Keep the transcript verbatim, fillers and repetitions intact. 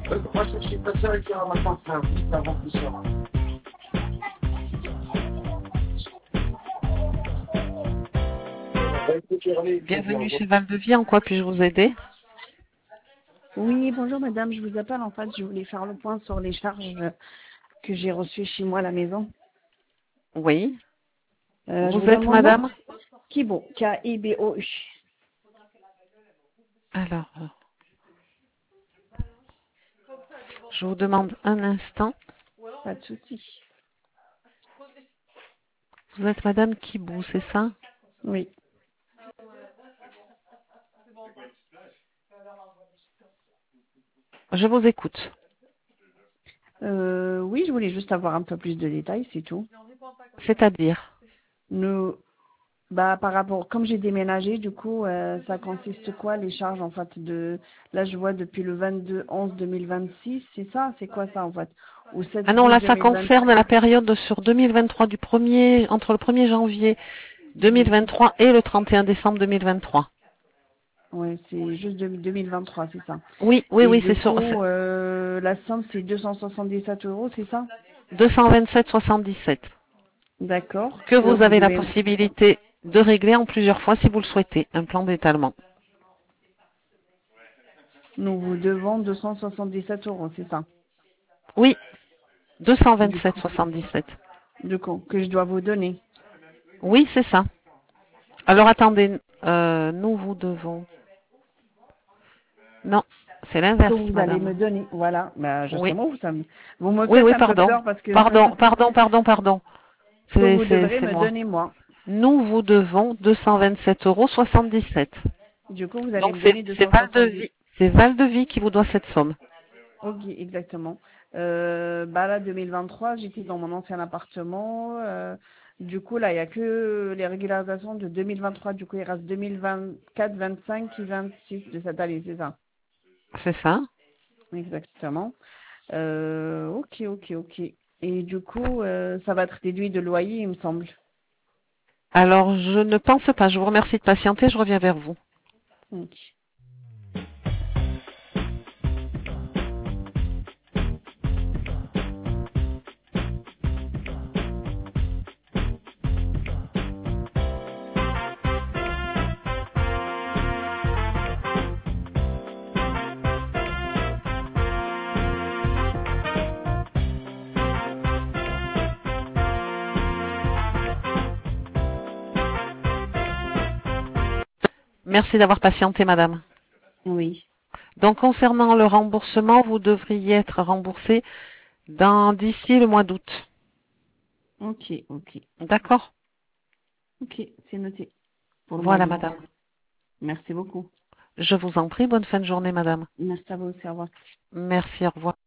Euh, Moi, je suis passé avec un matin, c'est un vite avant tout ça. Bienvenue chez Val de Vie, en quoi puis-je vous aider? Oui, bonjour madame, je vous appelle en fait, je voulais faire le point sur les charges euh, que j'ai reçues chez moi à la maison. Oui. Euh, je Vous vous donne êtes mon nom. madame? Kibo, K I B O U. Alors, euh, je vous demande un instant. Pas de souci. Vous êtes madame Kibou, c'est ça? Oui. Je vous écoute. Euh, oui, je voulais juste avoir un peu plus de détails, c'est tout. C'est-à-dire? Nous, bah par rapport, comme j'ai déménagé, du coup, euh, ça consiste quoi les charges en fait de, là je vois depuis le vingt-deux onze deux mille vingt-six, c'est ça, c'est quoi ça en fait, ou sept Ah non, douze là, deux ça mille vingt-six. concerne la période sur deux mille vingt-trois, du premier, entre le premier janvier deux mille vingt-trois et le trente et un décembre deux mille vingt-trois. Ouais, c'est juste de- deux mille vingt-trois, c'est ça. Oui, oui, Et oui, du c'est sur coup, euh, la somme, c'est deux cent soixante-dix-sept euros, c'est ça? deux cent vingt-sept virgule soixante-dix-sept. D'accord. Que Que vous vous avez la devez... possibilité de régler en plusieurs fois si vous le souhaitez. Un plan d'étalement. Nous vous devons deux cent soixante-dix-sept euros, c'est ça? Oui, Du deux cent vingt-sept coup, virgule soixante-dix-sept. du coup, que je dois vous donner. Oui, c'est ça. Alors attendez, euh, nous vous devons. Non, c'est Que l'inverse, vous allez me madame. donner. Voilà. Bah, Oui, justement, vous, ça me- vous me oui, faites oui, un peu pardon. peur parce que, Pardon, pardon, pardon, pardon. que C'est, vous c'est, devrez c'est me moi. donner moi. Nous vous devons deux cent vingt-sept euros soixante-dix-sept. Du coup, vous allez Donc me c'est, donner c'est Val de deux cent soixante-dix. Vie. C'est Val de Vie qui vous doit cette somme. Ok, exactement. Euh, bah là, deux mille vingt-trois, j'étais dans mon ancien appartement. euh, du coup, là, il n'y a que les régularisations de deux mille vingt-trois. Du coup, il reste deux mille vingt-quatre, vingt-cinq et vingt-six de cette année, c'est ça? C'est ça? Exactement. Euh, ok, ok, ok. Et du coup, euh, ça va être déduit de loyer, il me semble. Alors je ne pense pas. Je vous remercie de patienter. Je reviens vers vous. Ok. Merci d'avoir patienté, madame. Oui. Donc concernant le remboursement, vous devriez être remboursé dans d'ici le mois d'août. Ok, ok. D'accord? Ok, c'est noté pour le mois Voilà, d'août. madame. Merci beaucoup. Je vous en prie. Bonne fin de journée, madame. Merci à vous aussi. Au revoir. Merci. Au revoir.